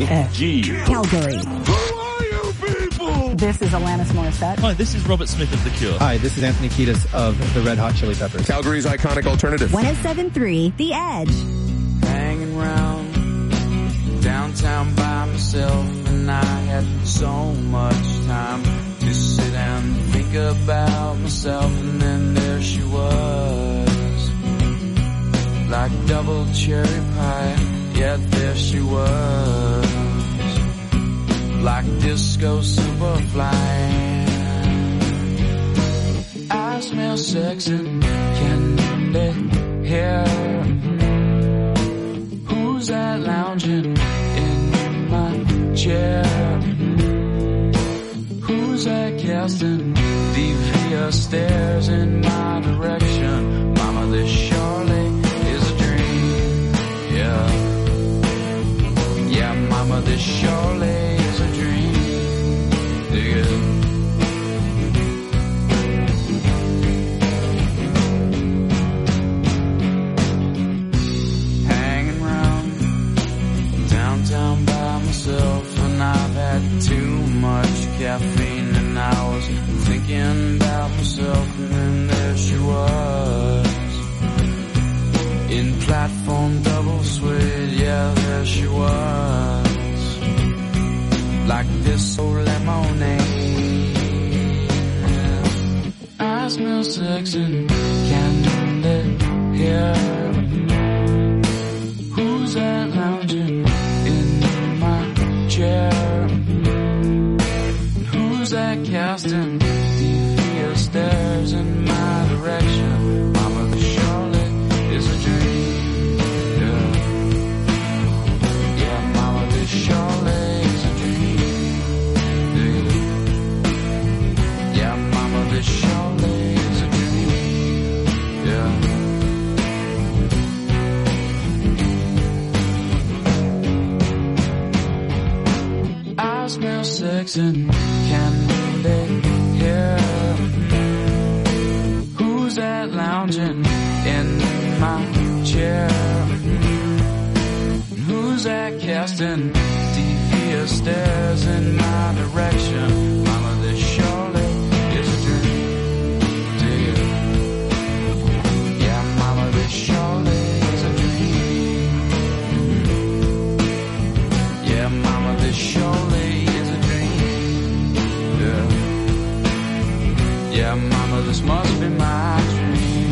WFG. Calgary. Who are you people? This is Alanis Morissette. Hi, this is Robert Smith of The Cure. Hi, this is Anthony Kiedis of the Red Hot Chili Peppers. Calgary's iconic alternative. 107.3 The Edge. Hanging round downtown by myself, and I had so much time to sit and think about myself, and then there she was, like double cherry pie, yet there she was, like disco superfly. I smell sex and candy hair. Who's that lounging in my chair? Who's that casting devious stares in my direction? Mama, this surely is a dream. Yeah, mama, this surely is a dream. Dig it. And I've had too much caffeine, and I was thinking about myself, and then there she was, in platform double suede, yeah, there she was, like this old lemonade. I smell sex and candy here. Who's that lounging in my chair? Who's that casting devious stares in my direction? Mama, this surely is a dream. Yeah, mama, this surely is a dream. Yeah, mama, this surely is a dream. Yeah. I smell sex and candy here. Who's that lounging in my chair? Who's that casting devious stares in my direction? Mama, this surely is a dream. Do you? Yeah, mama, this surely is a dream. Yeah, mama, this surely is a dream. Yeah, mama, this must be my dream.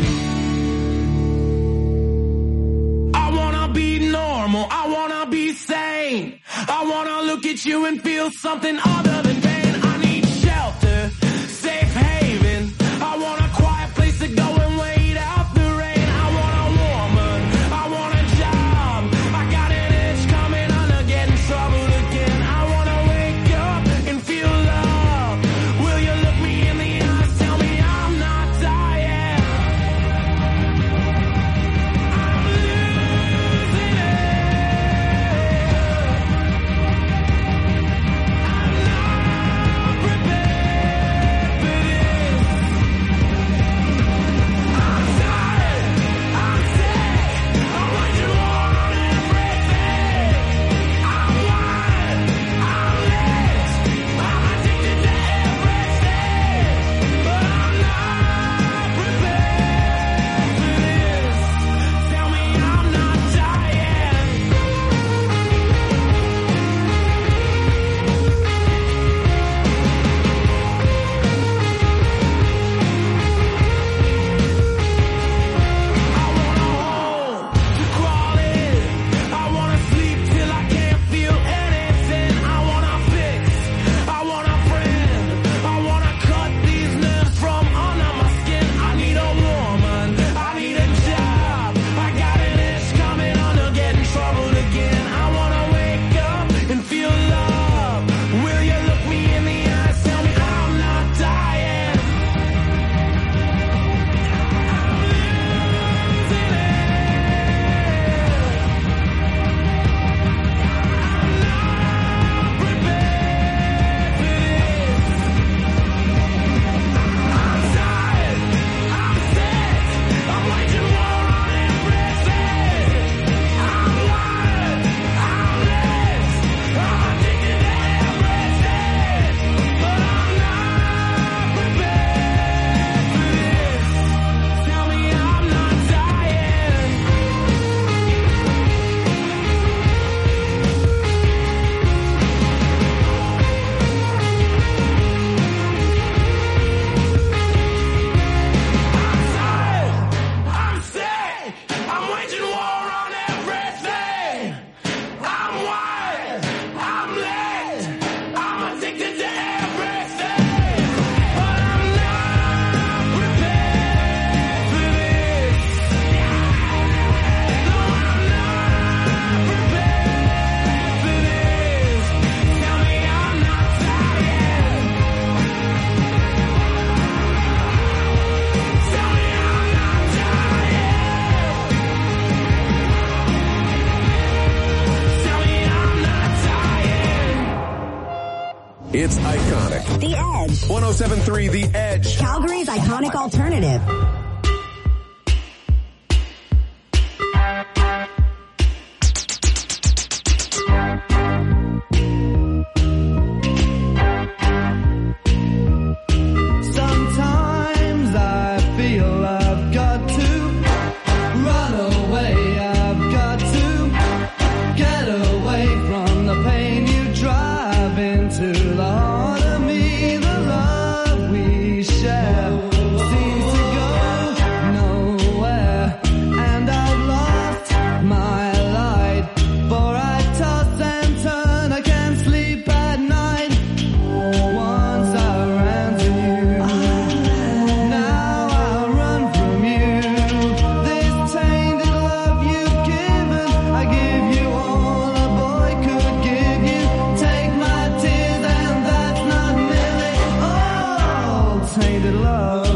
I wanna be normal, I wanna be sane. I wanna look at you and feel something other than pain. I need shelter, safe haven. I want a quiet place to go and wait out the rain. I want a woman, I want a job. I got an itch coming on to get in trouble again. I wanna wake up and feel love. Will you look me in the eyes, tell me I'm not dying? I'm losing it. I'm not It's iconic. The Edge. 107.3 The Edge. Calgary's iconic alternative. Sometimes I feel I've got to run away. I've got to get away from the pain you drive into the heart of me. The love we share seems to go nowhere, and I've lost my light. For I toss and turn, I can't sleep at night. Once I ran to you, now I run from you. This tainted love you've given, I give you all a boy could give you. Take my tears and that's not nearly all. Tainted love,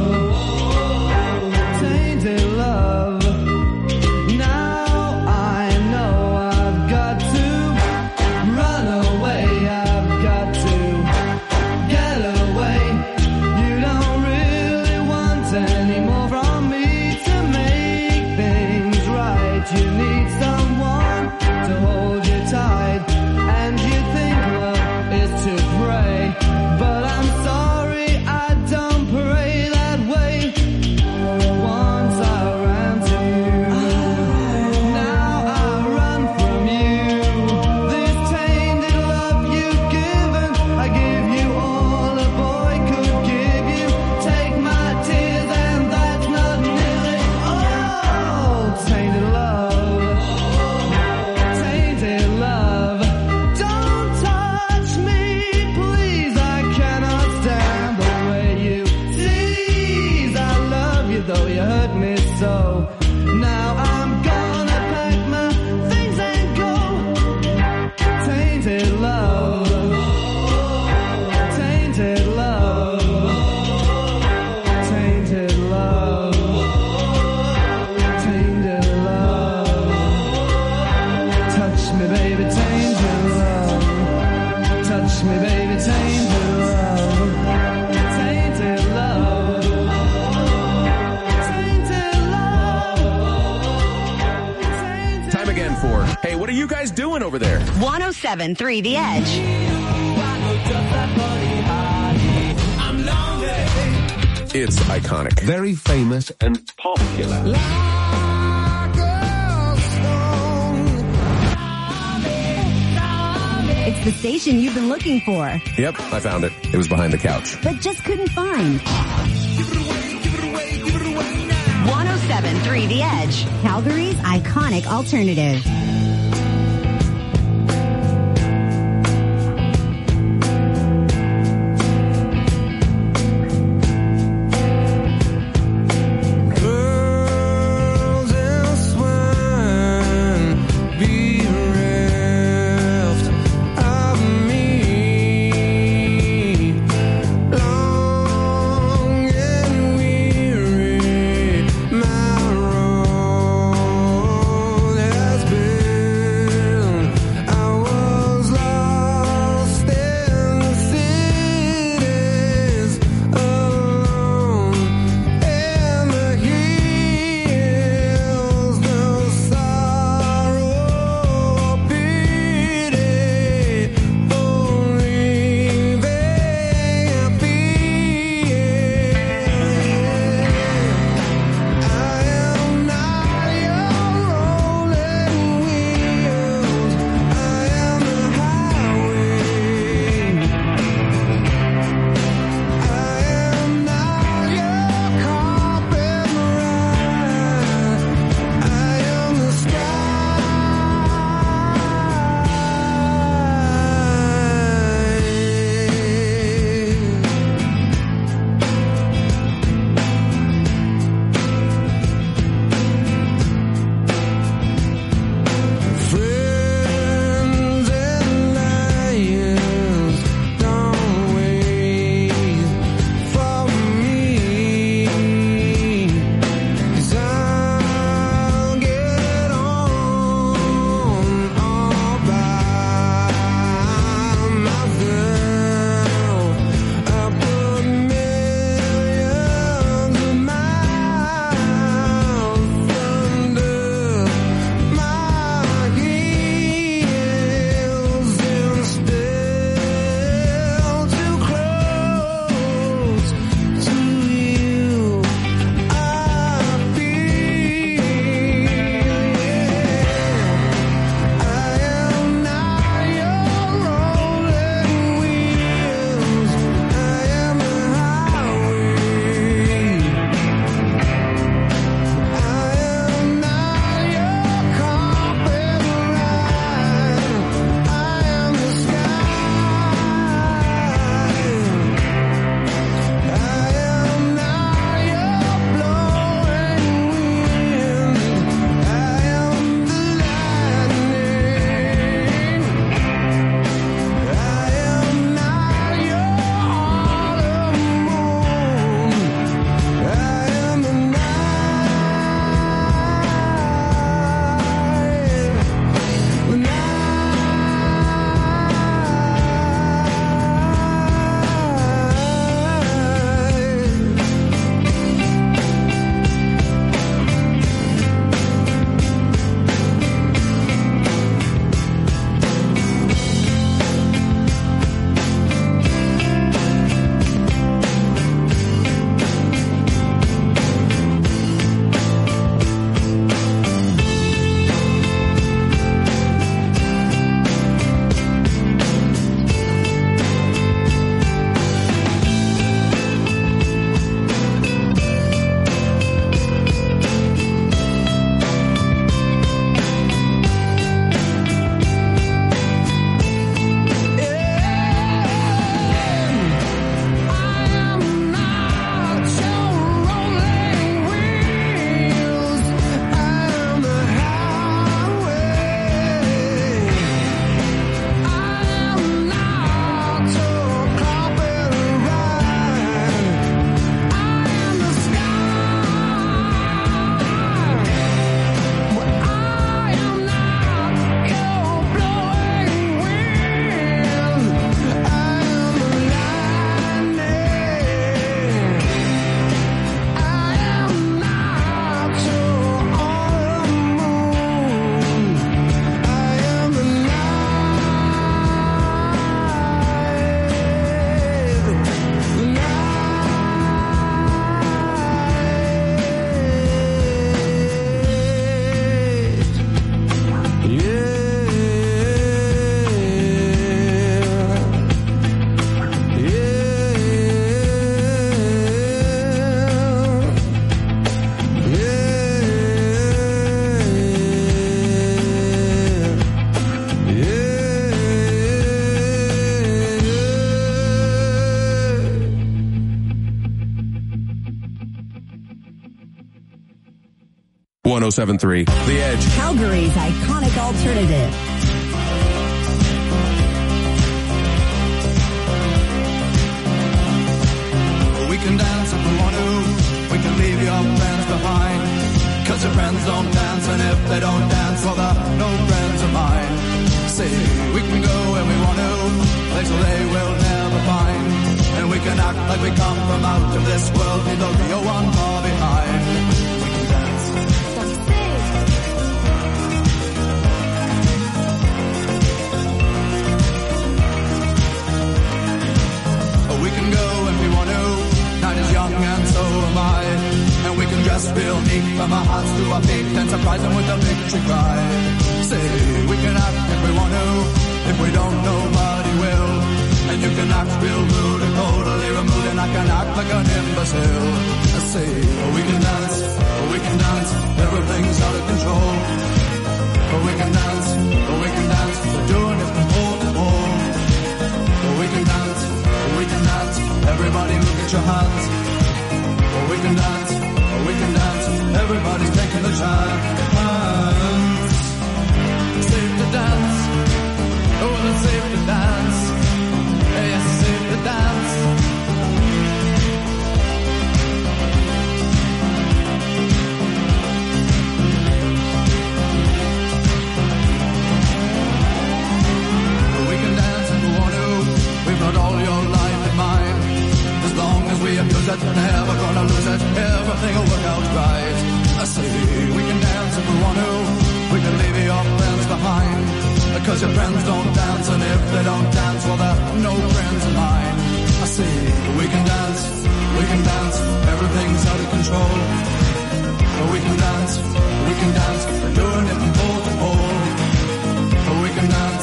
tainted love. Now I know I've got to run away. I've got to get away. You don't really want any more from me to make things right. You need someone to hold you tight, and you think love is to pray, but I'm sorry, I don't pray that way. Once I ran to you, now I run from you. This tainted love you've given, I give you all a boy could give you. Take my tears and that's not nearly all. Tainted love, tainted love. Don't touch me, please, I cannot stand the way you tease. I love you though you hurt me so. Now I'm gonna pack my things and go. Tainted love, tainted love, tainted love, tainted love. Touch me, baby, tainted love. Touch me, baby, tainted love. Tainted love. Tainted love. Time again for, hey, what are you guys doing over there? 107.3 The Edge. It's iconic. Very famous and popular. It's the station you've been looking for, Yep, I found it. It was behind the couch. but just couldn't find. 107.3 The Edge. Calgary's iconic alternative. Girls elsewhere be bereft of me. Long and weary, my road has been. 107.3 The Edge. Calgary's iconic alternative. We can dance if we want to. We can leave your friends behind. Cause your friends don't dance, and if they don't dance, well, they're no friends of mine. See, we can go where we want to, places they will never find. And we can act like we come from out of this world, leave the real one far behind. We can dance. We can go when we want to. Night is young and so am I. And we can dress real neat from our hearts to our feet and surprise them with a victory cry. Say, we can act if we want to. If we don't, nobody will. And you can act real rude and totally removed, and I can act like an imbecile. I say, we can dance, everything's out of control. We can dance, we're doing it from pole to pole. We can dance, everybody look at your hands. We can dance, everybody's taking the chance. Safe to dance, oh, it's safe to dance. Yes, it's safe to dance. We can dance if we want to. We've got all your life in mind. As long as we abuse it, never gonna lose it. Everything will work out right. I say we can dance if we want to. We can leave your friends behind. Because your friends don't dance, and if they don't dance, well, they're no friends of mine. I say we can dance, everything's out of control. We can dance, we're doing it from pole to pole. We can dance,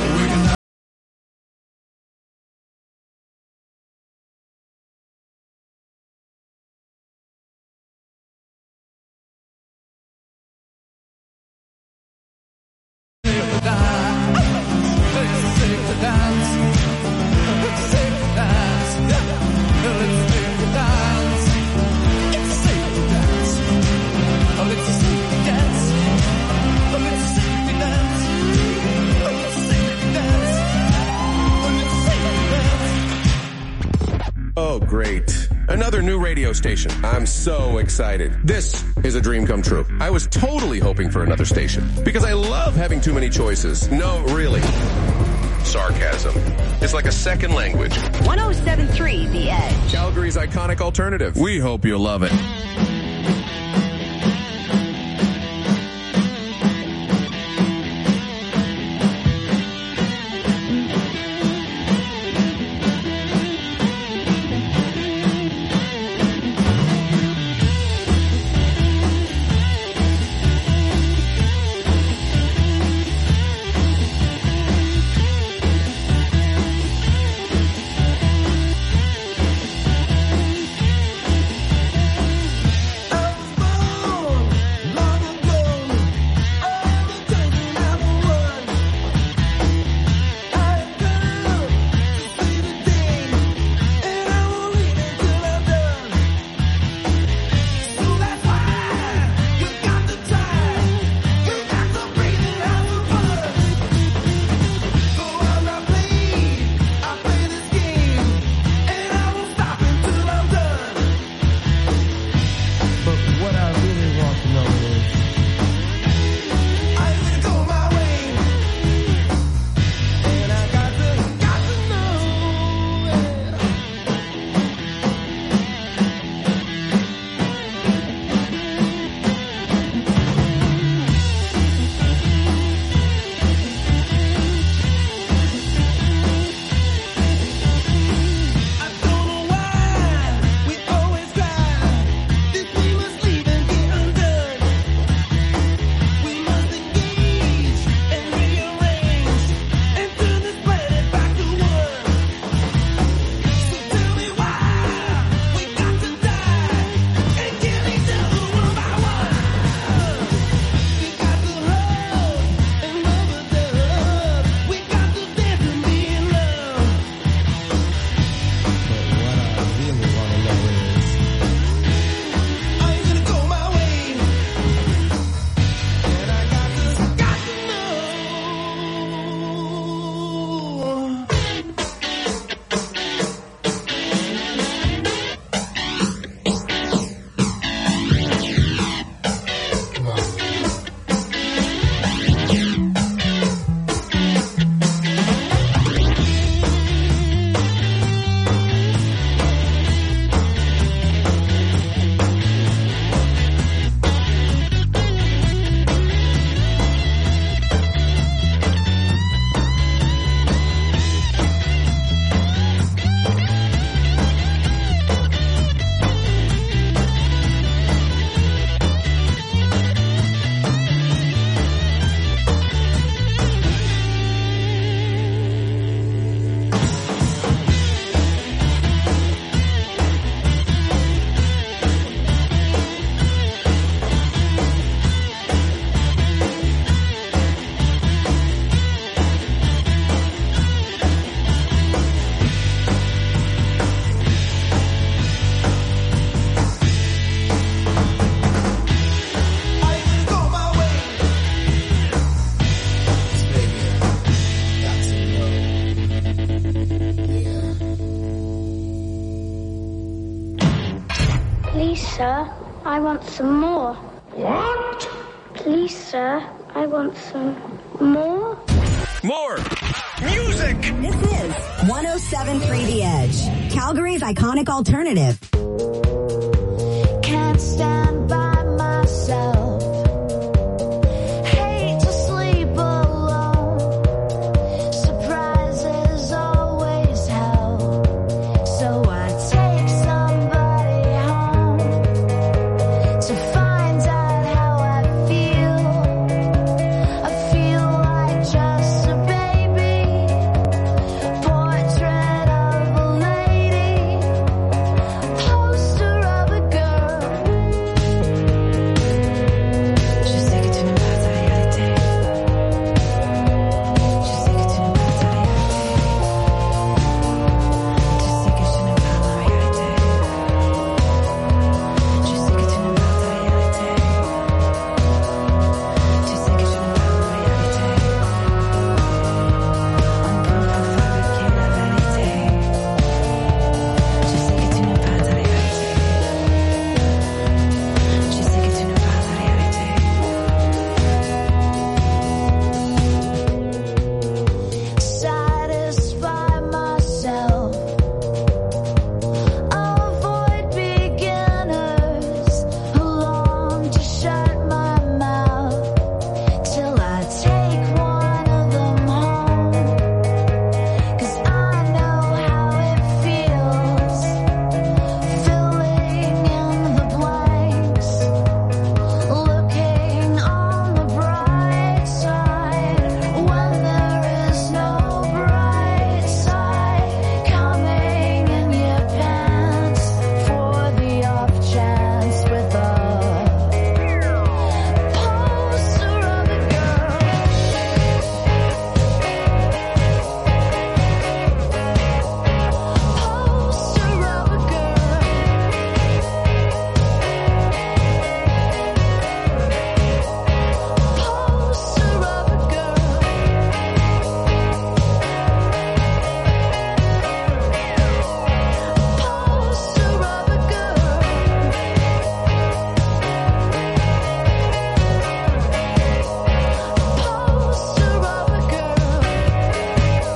Oh, great. Another new radio station. I'm so excited. This is a dream come true. I was totally hoping for another station because I love having too many choices. No, really. Sarcasm. It's like a second language. 107.3 The Edge. Calgary's iconic alternative. We hope you love it. Please, sir, I want some more. What? Please, sir, I want some more. More music! This is 107.3 The Edge, Calgary's iconic alternative. Can't stand by myself. Hate to sleep alone. Surprises always help. So I take somebody home to find out how I feel. I feel like just a baby. Portrait of a lady. Poster of a girl. Je sais que tu n'aimes pas ta réalité. Je sais que tu n'aimes pas ta réalité. Tu sais que je n'aime pas ma réalité. Je sais que tu n'aimes pas ta réalité. Tu sais que je n'aime pas ma réalité. On ne peut pas fabriquer la vérité. Je sais que tu n'aimes pas ta réalité. Je sais que tu n'aimes pas ta réalité. Satisfy myself. Avoid beginners who long to shut my mouth till I take one of them home. 'Cause I know how it feels, filling in the blanks, looking on the bright side when there is no bright side, coming in your pants for the off chance with a poster of a girl. Poster of a girl. Poster of a girl. Poster of a girl. Poster of a girl.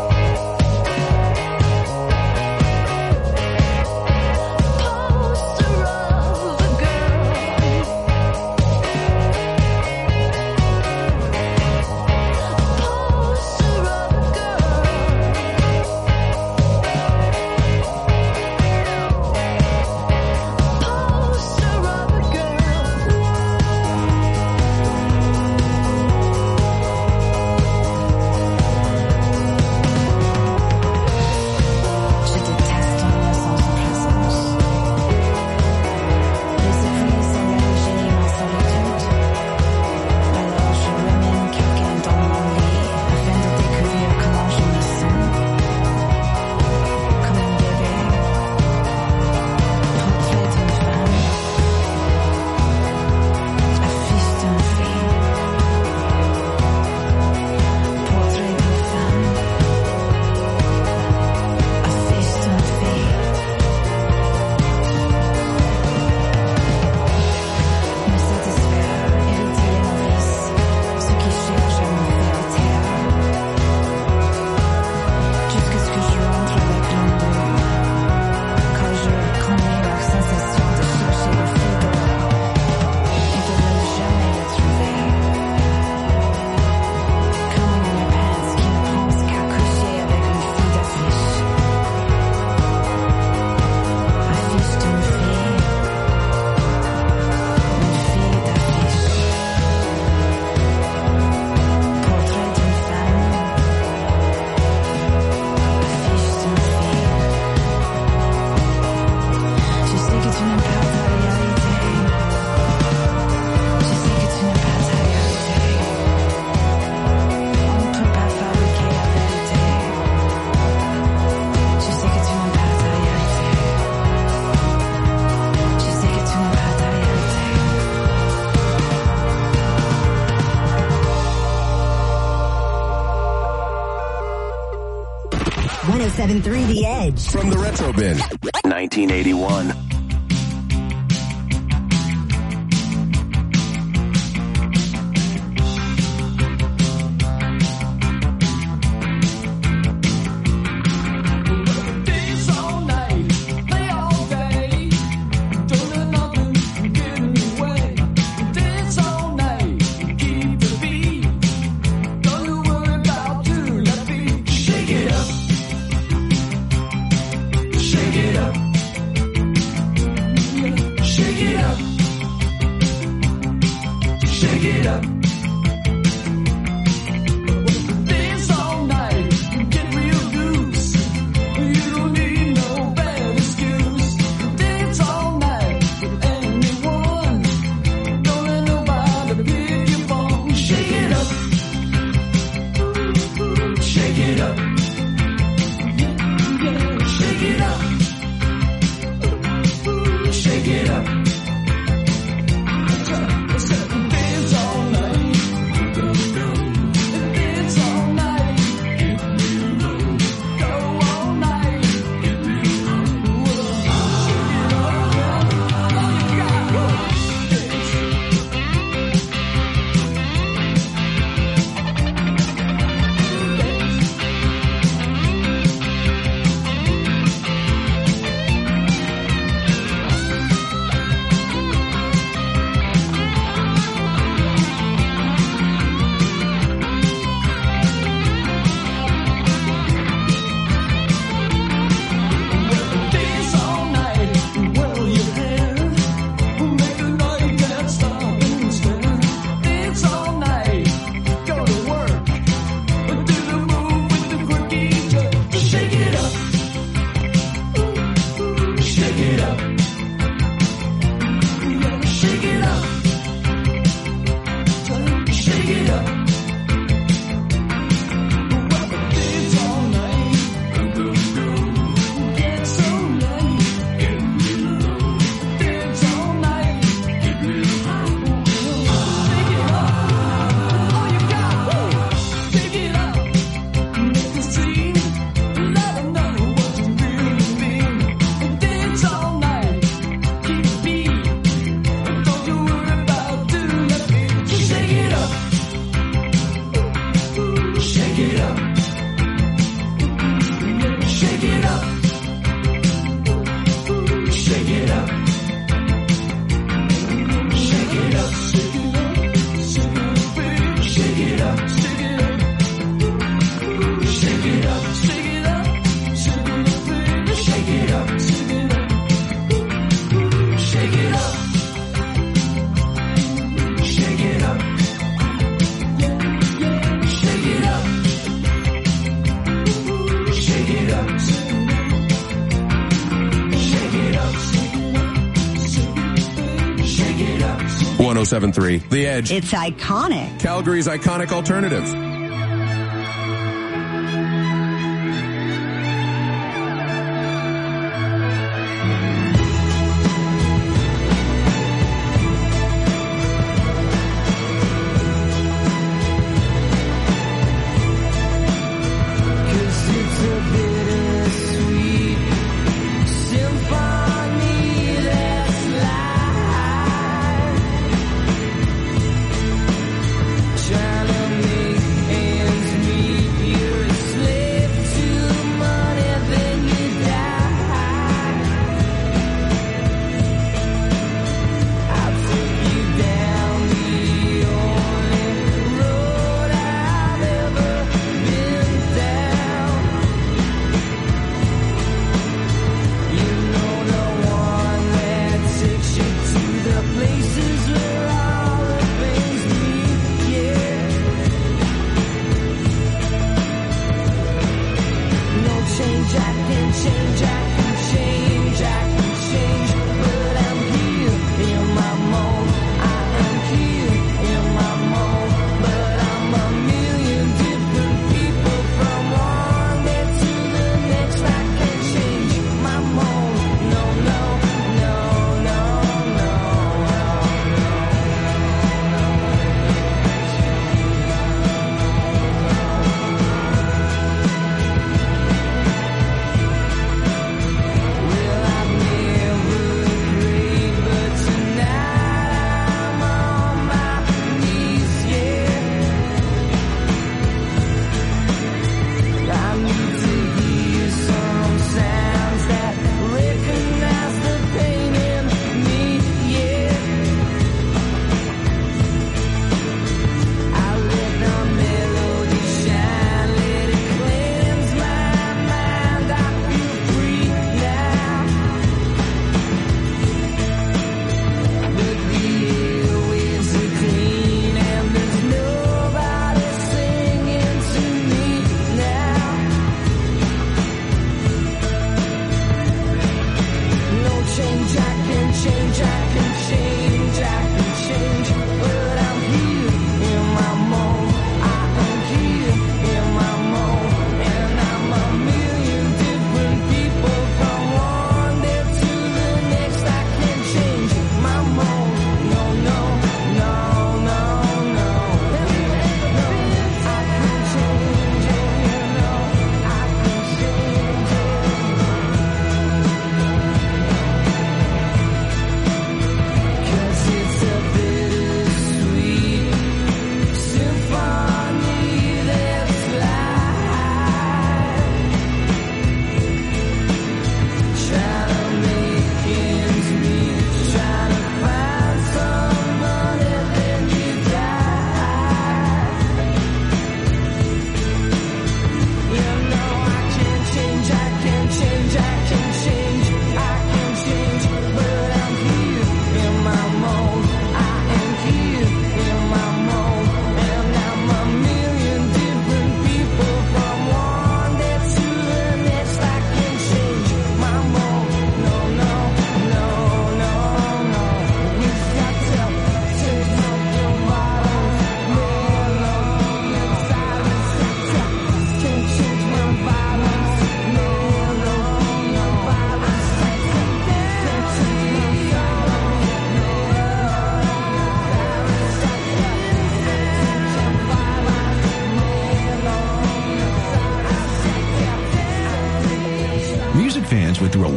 Poster of a girl. Poster of a girl. Poster of a Je déteste ton innocence en présence. Les épouses sont mélangées en solitude. Alors je remène quelqu'un dans mon lit afin de découvrir comment je me sens. Comme un bébé. Portrait d'une femme. Affiche d'une fille. Portrait d'une femme. Affiche d'une fille. Me satisfaire, éviter les novices, ceux qui cherchent à me faire taire. Jusqu'à ce que je rentre avec l'ennui, quand je connais leur sensation de chercher le frigo et de ne jamais le trouver. Comme une pince qui ne pense qu'à coucher avec une fille d'affiche. Affiche d'une fille. Une fille d'affiche. Portrait d'une femme. Affiche d'une fille. Je sais que tu n'aimes pas ta réalité. Je sais que tu n'aimes pas ta réalité. On ne peut pas fabriquer la vérité. Je sais que tu n'aimes pas ta réalité. Je sais que tu n'aimes pas ta réalité. 107.3 The Edge. From the Retro Bin. 1981. Shake it up. Shake it up. Dance all night. Get real loose. You don't need no bad excuse. Dance all night with anyone. Don't let nobody pick your bone. Shake it up. Shake it up. Shake it up. Shake it up. Dance all night. Dance all night. Go all night. Shake it up. All you got. Dance all night, whirl your hair. Make a night can't stop and stare. Dance all night, go to work. Do the move with the quirky jerk. Shake it up. Shake it up. Shake it up. Shake it up. Dance all night. Dance all night. Dance all night. Shake it up. All you got. Shake it up. Make a scene. Let 'em know what you really mean. Dance all night. Keep the beat. Don't you worry about doing your beat. Shake it up. Shake it up. Shake it up. Shake it up. Shake it up. Shake it up. Shake it up. Shake it up. Shake it up. Shake it up. Shake it up. Shake it up. Shake it up. Shake it up. Shake it up. Shake it up. Shake it up. 107.3 The Edge. It's iconic. Calgary's iconic alternative. Trying to make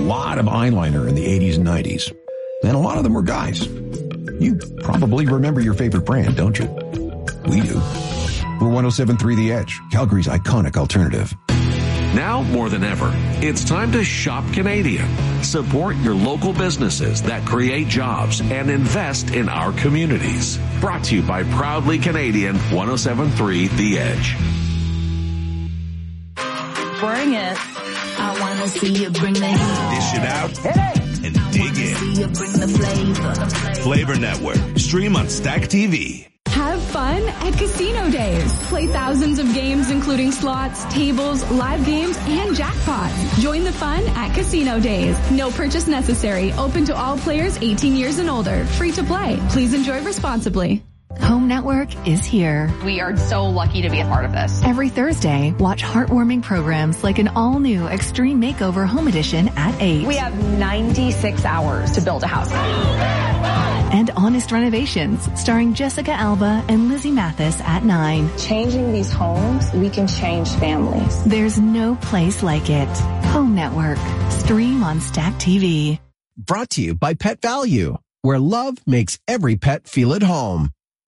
lot of eyeliner in the 80s and 90s. And a lot of them were guys. You probably remember your favorite brand, don't you? We do. We're 107.3 The Edge, Calgary's iconic alternative. Now more than ever, it's time to shop Canadian. Support your local businesses that create jobs and invest in our communities. Brought to you by Proudly Canadian 107.3 The Edge. Bring it. I wanna see you bring the heat. Dish it out and dig in. See you bring the flavor. Flavor Network. Stream on Stack TV. Have fun at Casino Days. Play thousands of games including slots, tables, live games, and jackpots. Join the fun at Casino Days. No purchase necessary. Open to all players 18 years and older. Free to play. Please enjoy responsibly. Home Network is here. We are so lucky to be a part of this. Every Thursday, watch heartwarming programs like an all-new Extreme Makeover Home Edition at 8. We have 96 hours to build a house. And Honest Renovations, starring Jessica Alba and Lizzie Mathis at 9. Changing these homes, we can change families. There's no place like it. Home Network. Stream on Stack TV. Brought to you by Pet Value, where love makes every pet feel at home.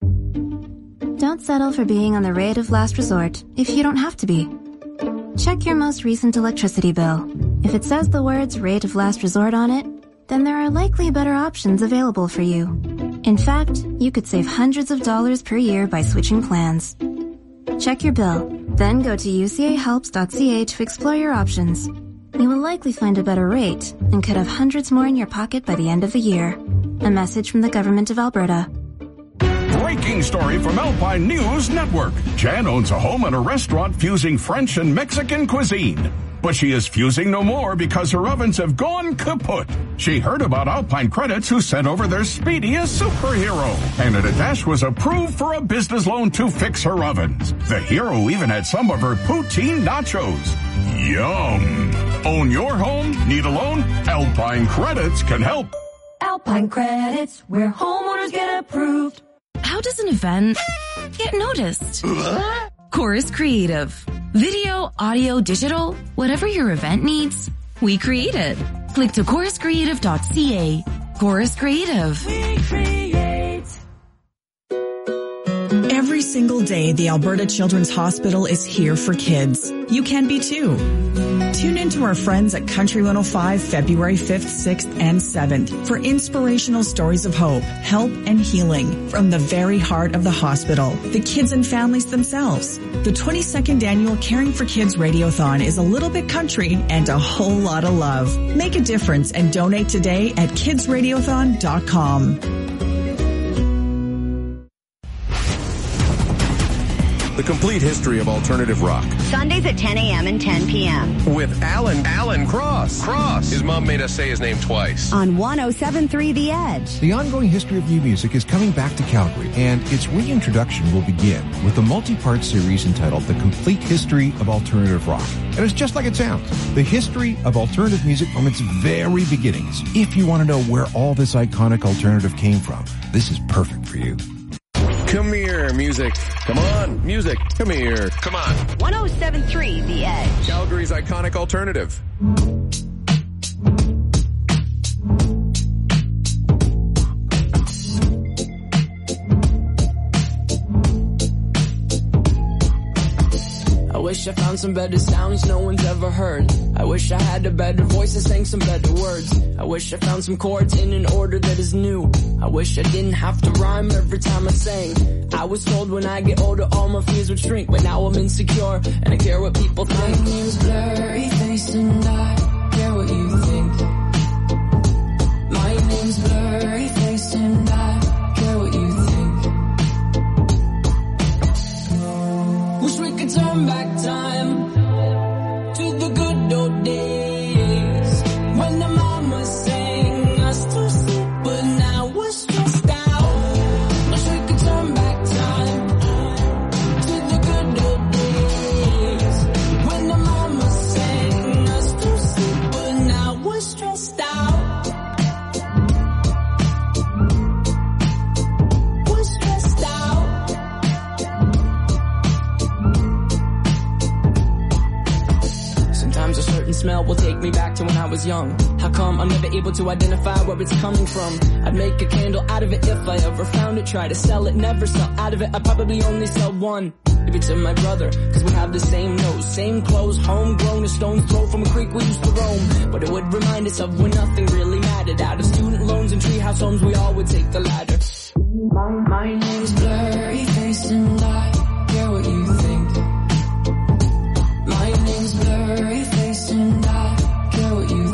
Don't settle for being on the rate of last resort if you don't have to be. Check your most recent electricity bill. If it says the words rate of last resort on it, then there are likely better options available for you. In fact, you could save hundreds of dollars per year by switching plans. Check your bill, then go to ucahelps.ca to explore your options. You will likely find a better rate and could have hundreds more in your pocket by the end of the year. A message from the Government of Alberta. Breaking story from Alpine News Network. Jan owns a home and a restaurant fusing French and Mexican cuisine. But she is fusing no more because her ovens have gone kaput. She heard about Alpine Credits, who sent over their speediest superhero. And a Dash was approved for a business loan to fix her ovens. The hero even had some of her poutine nachos. Yum. Own your home? Need a loan? Alpine Credits can help. Alpine Credits, where homeowners get approved. How does an event get noticed? Chorus Creative. Video, audio, digital, whatever your event needs, we create it. Click to choruscreative.ca. Chorus Creative. We create. Every single day, the Alberta Children's Hospital is here for kids. You can be too. Tune in to our friends at Country 105 February 5th, 6th, and 7th for inspirational stories of hope, help, and healing from the very heart of the hospital, the kids and families themselves. The 22nd annual Caring for Kids Radiothon is a little bit country and a whole lot of love. Make a difference and donate today at kidsradiothon.com. The complete history of alternative rock. Sundays at 10 a.m. and 10 p.m. With Alan Cross. His mom made us say his name twice. On 107.3 The Edge. The ongoing history of new music is coming back to Calgary, and its reintroduction will begin with a multi-part series entitled The Complete History of Alternative Rock. And it's just like it sounds. The history of alternative music from its very beginnings. If you want to know where all this iconic alternative came from, this is perfect for you. Come here, music. Come on, music. Come here. Come on. 107.3 The Edge. Calgary's iconic alternative. I wish I found some better sounds no one's ever heard. I wish I had a better voice that sang some better words. I wish I found some chords in an order that is new. I wish I didn't have to rhyme every time I sang. I was told when I get older all my fears would shrink, but now I'm insecure and I care what people think. My name's blurry faced and I care what you think. My name's blurry faced and I care what you think. Wish we could turn back time to the good old days when the mama sang us to sleep, but now we're stressed out. Wish we could turn back time to the good old days when the mama sang us to sleep. take me back to when I was young. How come I'm never able to identify where it's coming from? I'd make a candle out of it if I ever found it. Try to sell it, never sell out of it. I'd probably only sell one. Maybe to my brother, cause we have the same nose, same clothes, homegrown, a stone's throw from a creek we used to roam. But it would remind us of when nothing really mattered. Out of student loans and treehouse homes, we all would take the ladder. My name's Blurry Face and I care what you think. My name's Blurry Face and I care what you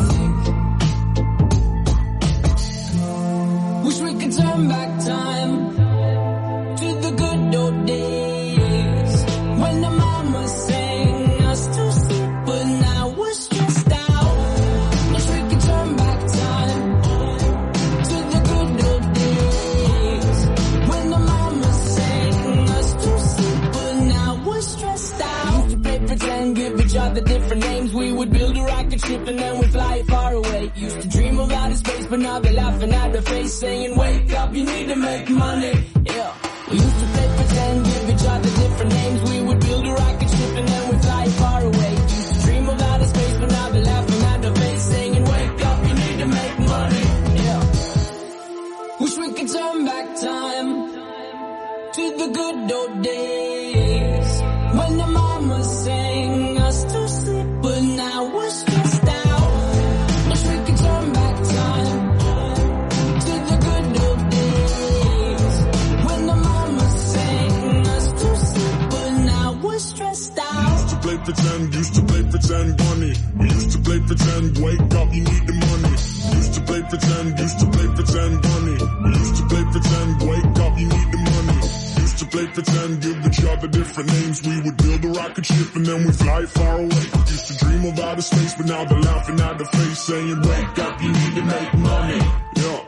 think. Wish we could turn back time to the good old days when the mama sang us to sleep, but now we're stressed out. Wish we could turn back time to the good old days when the mama sang us to sleep, but now we're stressed out. Used to play pretend, give each other different names. We would build a rocket ship and then we'd fly far away. Used to dream of outer space, but now they're laughing at the face, saying, wake up, you need to make money. Yeah. We used to play pretend, give each other different names. We would build a rocket ship and then we'd fly far away. Used to dream of outer space, but now they're laughing at the face, saying, wake up, you need to make money. Yeah. Wish we could turn back time to the good old days when the mama sang us to sleep, but now we're stressed out. Wish we could turn back time to the good old days when the mama sang us to sleep, but now we're stressed out. Used to play pretend, bunny. We used to play pretend, wake up, you need the money. Used to play pretend, bunny. We used to play pretend, wake up, you need the money. Used to play pretend, give each other different names. We would build a rocket ship and then we'd fly far away. Used to dream of outer space, but now they're laughing at the face, saying, wake up, you need to make money. Yeah.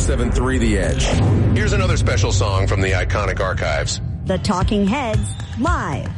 107.3 The Edge. Here's another special song from the iconic archives. The Talking Heads, live.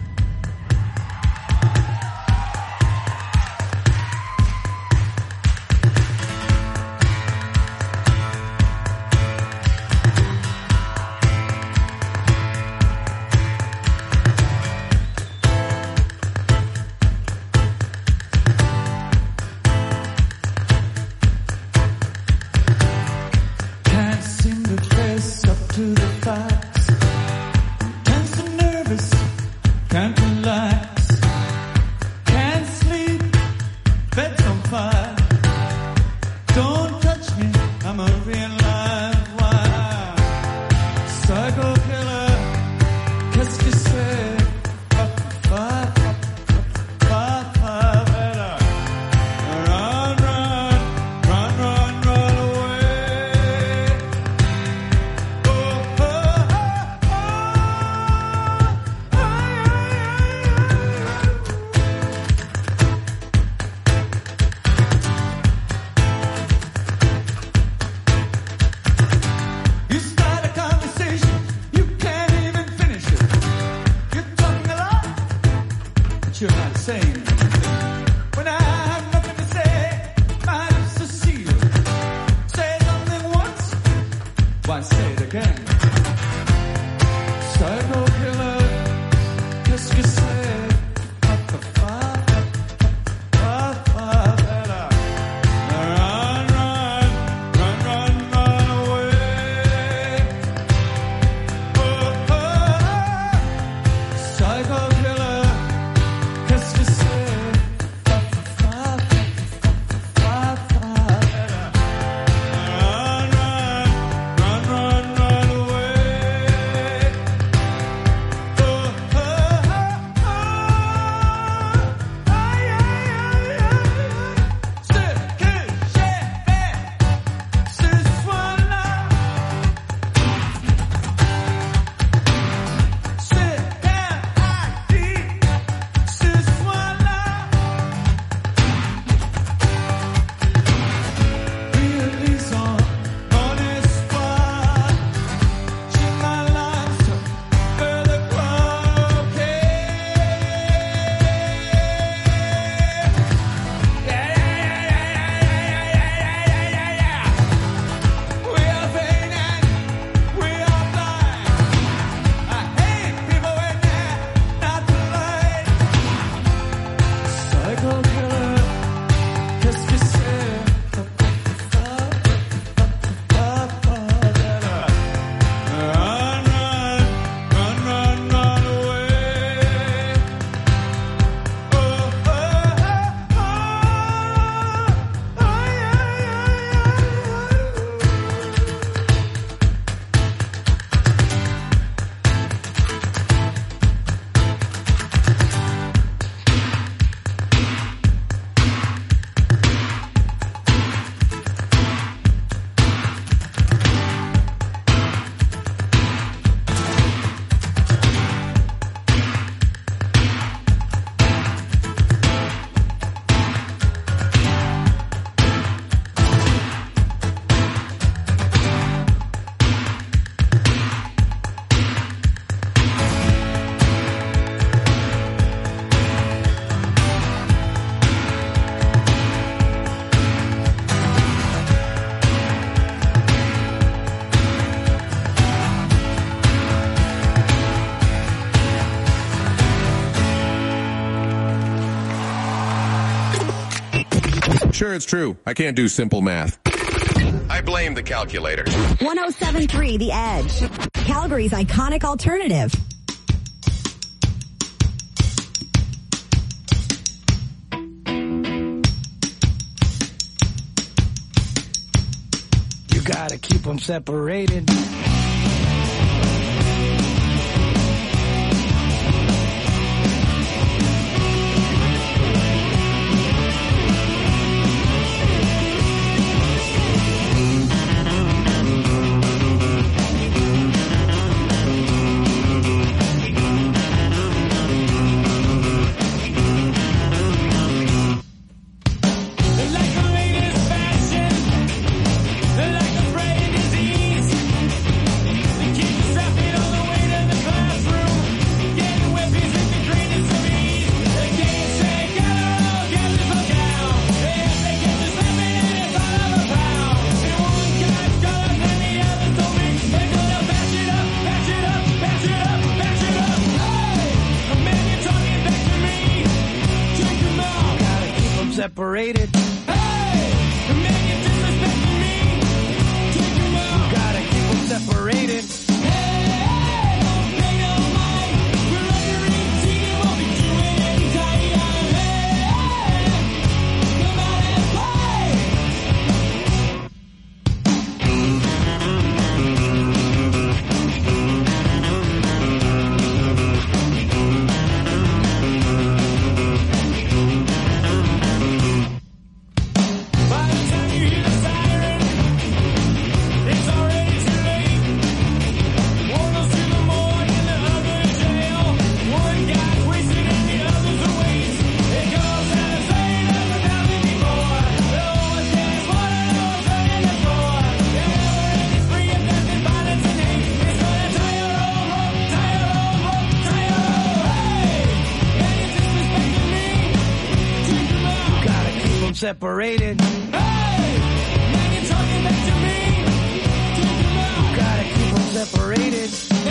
Can't seem to face up to the facts. Tense and nervous, can't relax. Can't sleep, bed's on fire. Don't touch me, I'm a real live wire. Psycho killer, qu'est-ce que c'est? Run, run, run, run, run away. You start a conversation, you can't even finish it. You're talking a lot, but you're not saying anything. When I have nothing to say, my lips are sealed. Say something once, why say it again? Psycho killer, qu'est-ce que c'est? Run, run, run, run, run away. Psycho killer, qu'est-ce que c'est? Run, run, run, run away. Ce que j'ai fait ce soir-là, ce qu'elle a dit ce soir-là, réalisant mon espoir, j'ai ma lance vers le croquet. We are vain and we are blind. I hate people when they're not polite. Psycho killer, qu'est-ce que c'est? Run, run, run, run, run away. Sure, it's true. I can't do simple math. I blame the calculator. 107.3 The Edge. Calgary's iconic alternative. You gotta keep them separated. Like the latest fashion, like the brain separated. Hey, man, you're talking back to me. Gotta keep them separated.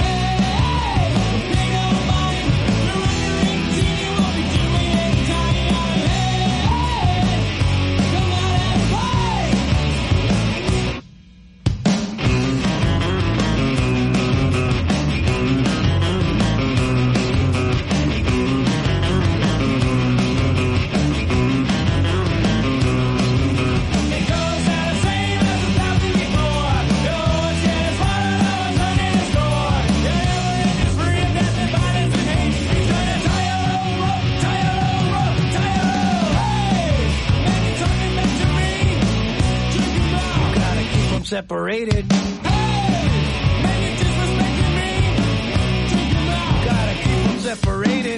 Separated. Hey, man, you disrespecting me. Check them out. Gotta keep them separated.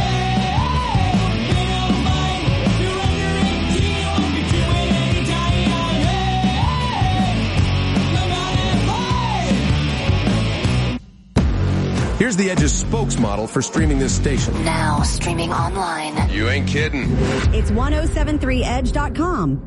Here's the Edge's spokesmodel for streaming this station. Now streaming online. You ain't kidding. It's 1073edge.com.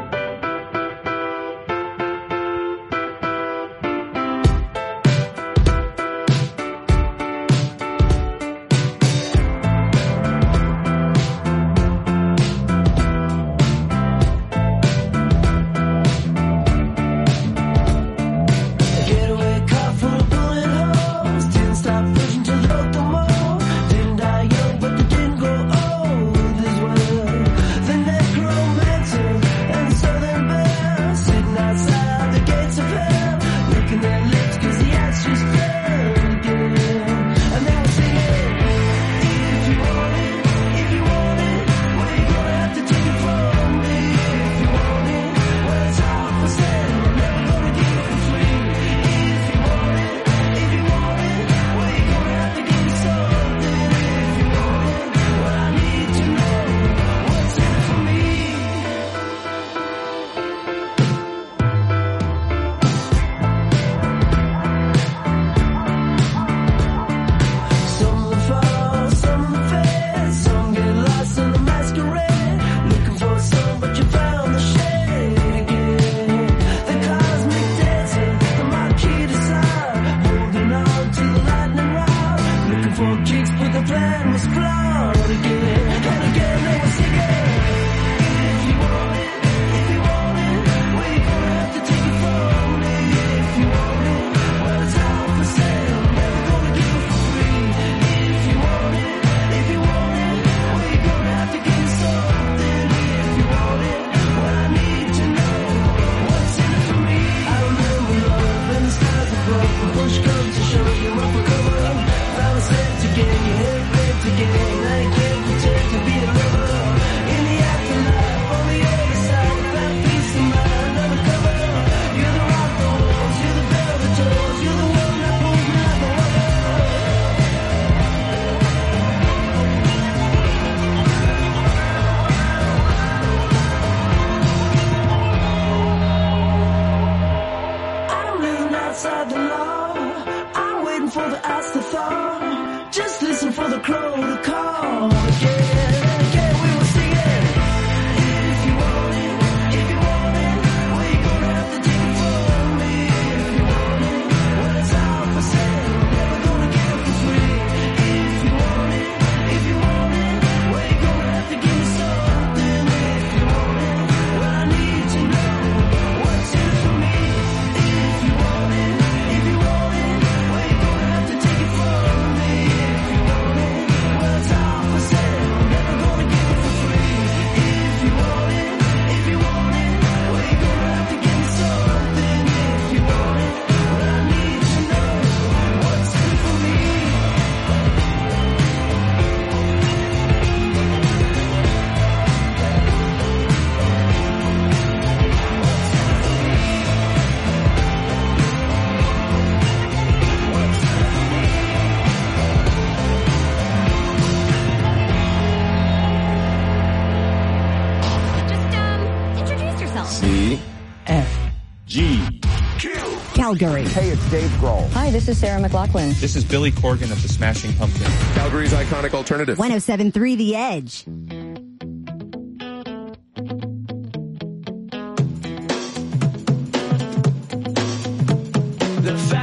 Calgary. Hey, it's Dave Grohl. Hi, this is Sarah McLachlan. This is Billy Corgan of the Smashing Pumpkins. Calgary's iconic alternative. 1073 The Edge.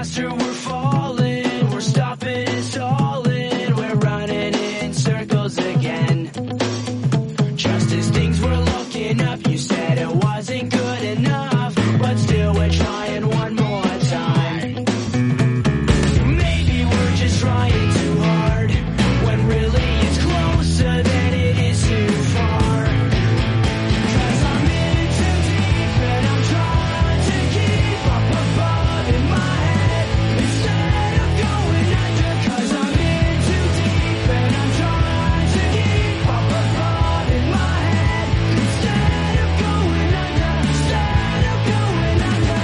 faster we're falling. We're stopping and stalling. We're running in circles again. Just as things were looking up, you said it wasn't good enough. But still we're trying one more time. Maybe we're just trying too hard, when really it's closer than it is too far. 'Cause I'm in too deep and I'm trying to keep up above in my head instead of going under. 'Cause I'm in too deep and I'm trying to keep up above in my head instead of going under. Instead of going under.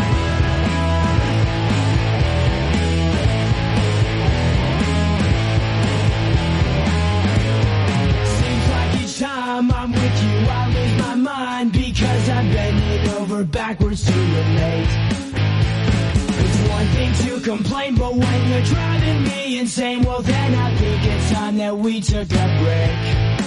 Seems like each time I'm with you, I lose my mind because I'm bending over backwards to relate. It's one thing to complain, but when you're driving me insane, well then I think it's time that we took a break.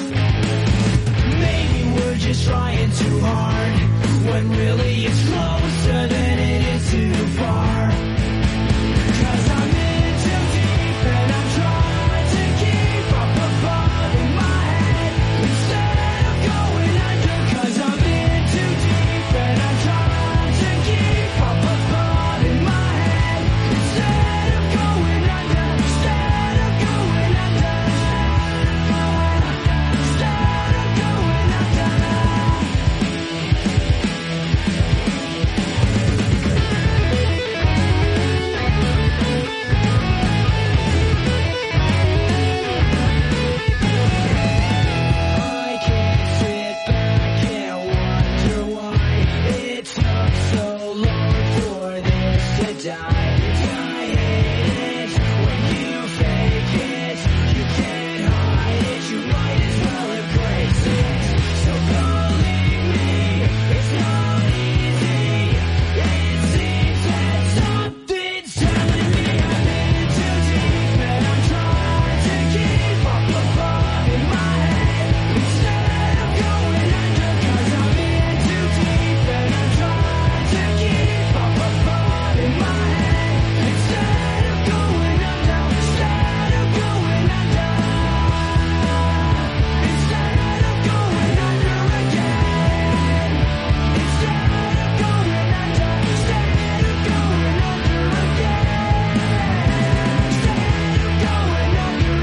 Maybe we're just trying too hard, when really it's closer than it is too far. 'Cause I'm in too deep and I'm trying to keep up above in my head instead of going under. 'Cause I'm in too deep and I'm trying to keep up above in my head instead of going under. Instead of going under. Instead of going under. I can't sit back and wonder why it took so long for this to die. I hate it when you fake it. You can't hide it. You might as well embrace it. So believe me, it's not easy. It seems that something's telling me I'm in too deep and I'm trying to keep up above in my head instead of going under. 'Cause I'm in too deep and I'm trying to keep up above in my head instead of going under. Instead of going under. Instead of going under again. Instead of going under. Instead of going under again. Instead of going under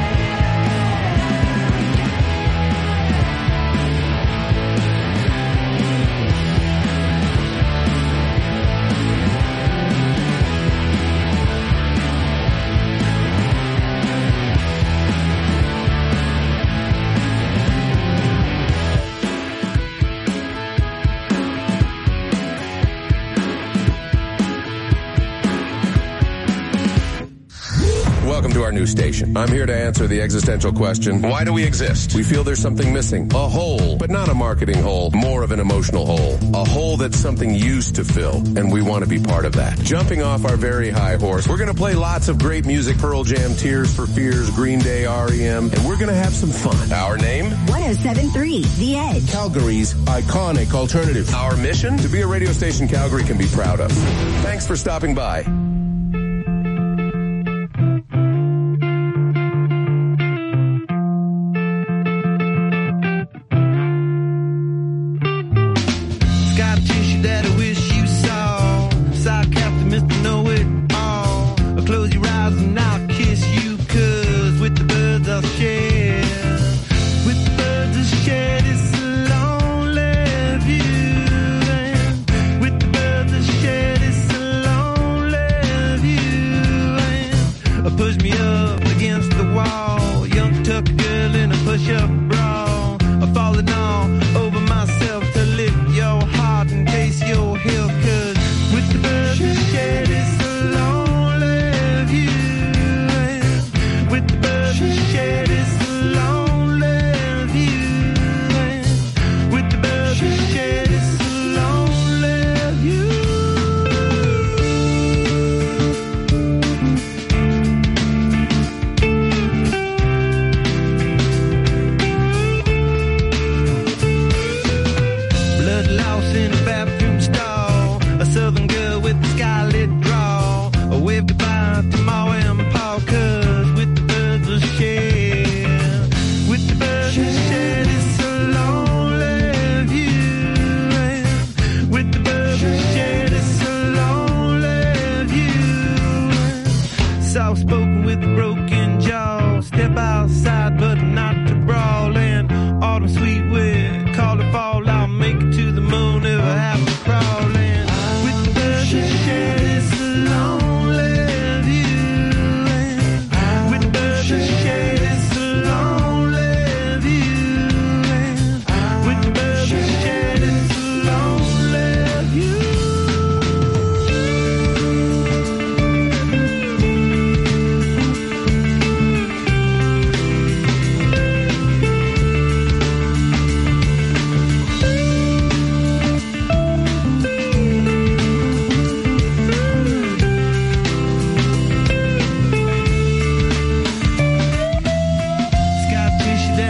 Welcome to our new station. I'm here to answer the existential question, why do we exist? We feel there's something missing. A hole, but not a marketing hole, more of an emotional hole. A hole that something used to fill, and we want to be part of that. Jumping off our very high horse, we're going to play lots of great music, Pearl Jam, Tears for Fears, Green Day, R.E.M., and we're going to have some fun. Our name? 107.3 The Edge. Calgary's iconic alternative. Our mission? To be a radio station Calgary can be proud of. Thanks for stopping by.